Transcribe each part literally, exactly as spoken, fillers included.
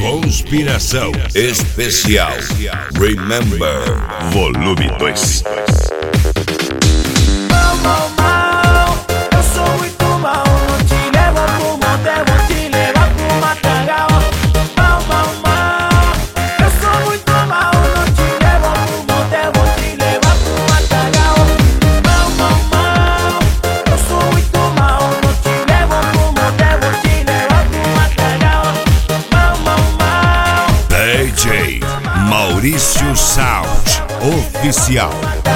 Conspiração Especial Remember Volume dois. Mal, mal, mal, eu sou muito mal. Não te levo pro motel, vou te levar pro matagal. Mal, mal, mal, eu sou muito mal. Não te levo pro motel, vou te levar pro matagal. Mal, mal, mal, eu sou muito mal. Não te levo pro motel, vou te levar pro matagal. Mal, mal, mal, D J Maurício Sound Oficial.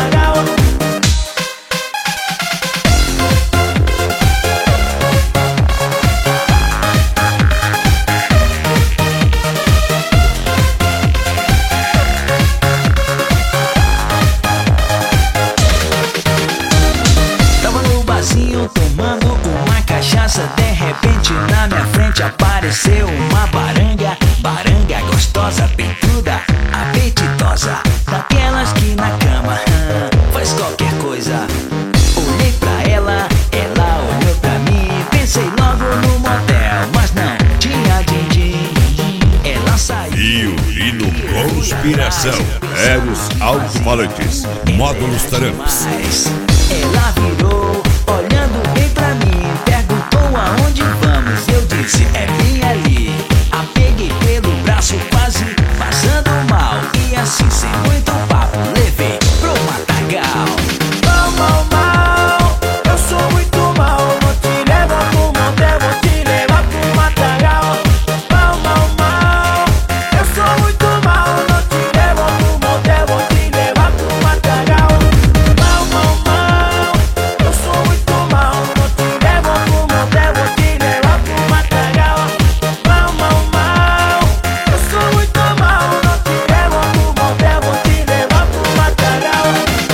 Tomando uma cachaça, de repente na minha frente apareceu uma baranga. Baranga gostosa, peituda, apetitosa, daquelas que na cama hum, faz qualquer coisa. Olhei pra ela, ela olhou pra mim. Pensei logo no motel, mas não tinha din-din. Ela saiu. Violino Conspiração Eros Alto-Falantes Módulos Taramps. Ela virou, olhando bem pra mim, perguntou aonde vamos. Eu disse, é bem ali. A peguei pelo braço, quase passando mal. E assim, sem muito papo, levei pro matagal. Mal, mal, mal, eu sou muito mal. Não te levo pro motel, vou te levar pro matagal. Mal, mal, mal, eu sou muito mal. Não te levo pro motel, vou te levar pro matagal. Mal, mal, mal, eu sou muito mal. Não te levo pro motel, vou te levar pro matagal. Mal, mal, mal, eu sou muito mal. Não te levo pro motel, vou te levar pro matagal.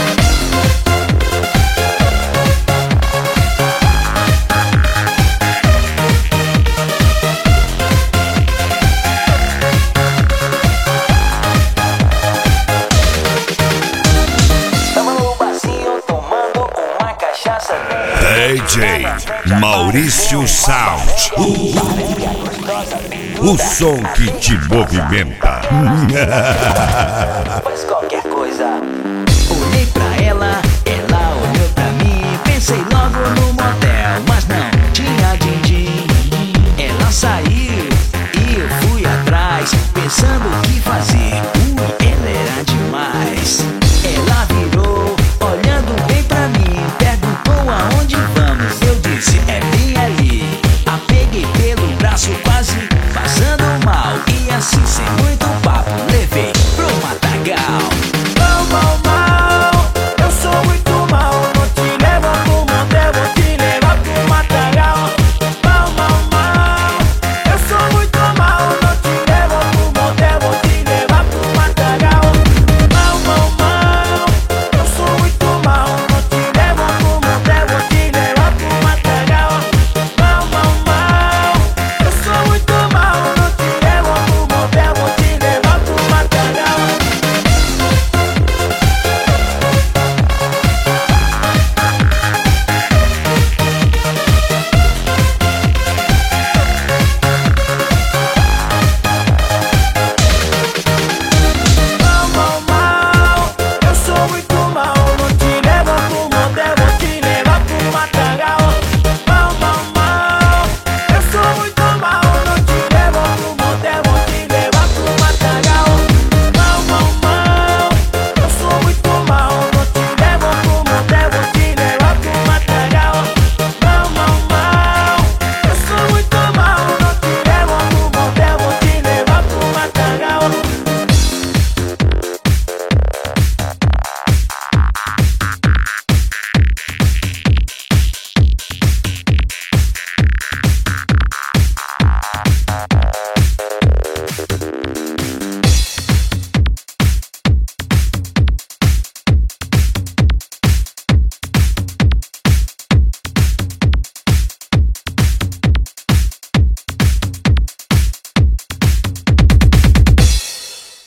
Tava no barzinho tomando uma cachaça. D J Maurício Sound. O som que te movimenta. Faz